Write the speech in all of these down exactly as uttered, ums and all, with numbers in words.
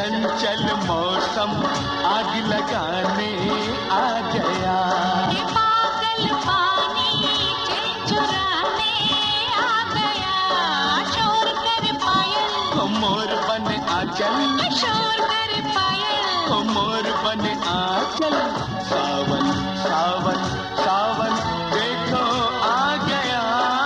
चंचल मौसम आग लगाने आ गया। ये पागल पानी चिरचुराने आ गया। शोर कर पायल ओ मोर बन आचल, शोर कर पायल ओ मोर बन आचल। सावन सावन सावन देखो आ गया।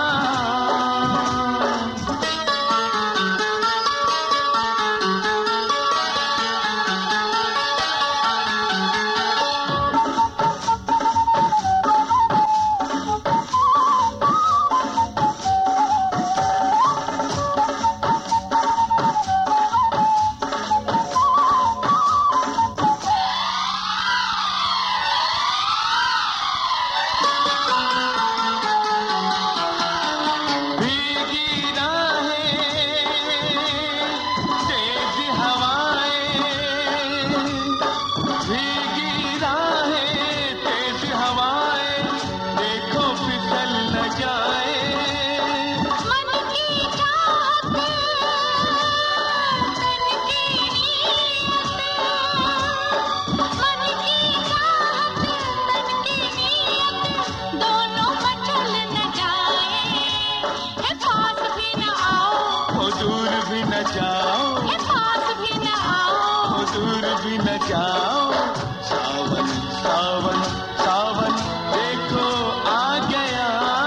जाओ सावन सावन सावन देखो आ गया।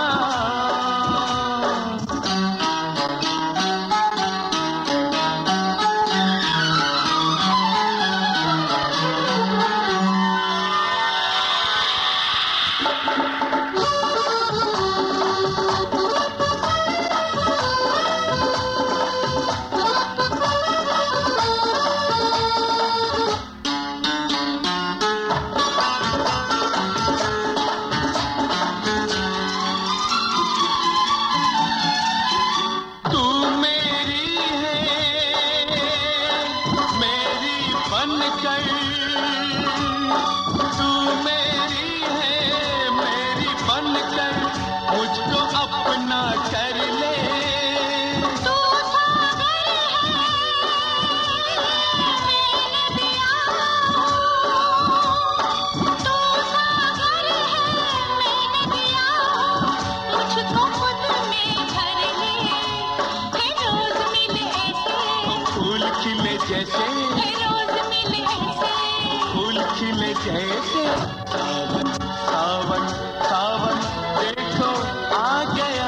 जैसे रोज मिले ऐसे फूल खिले जैसे सावन सावन सावन देखो आ गया।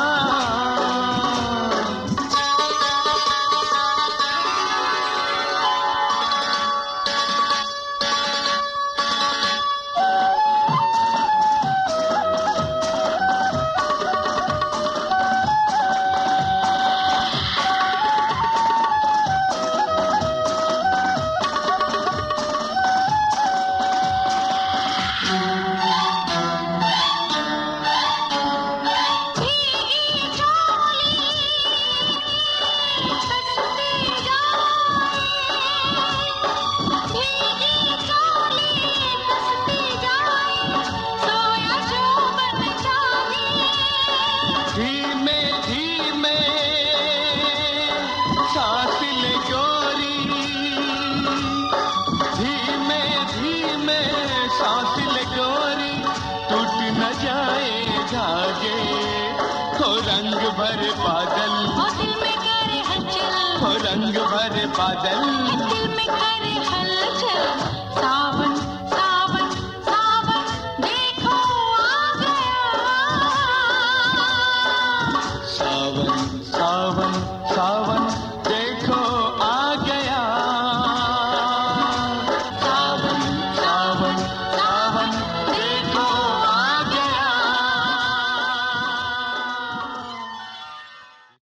रंग भरे बादल दिल में करे हलचल, रंग भरे बादल दिल में करे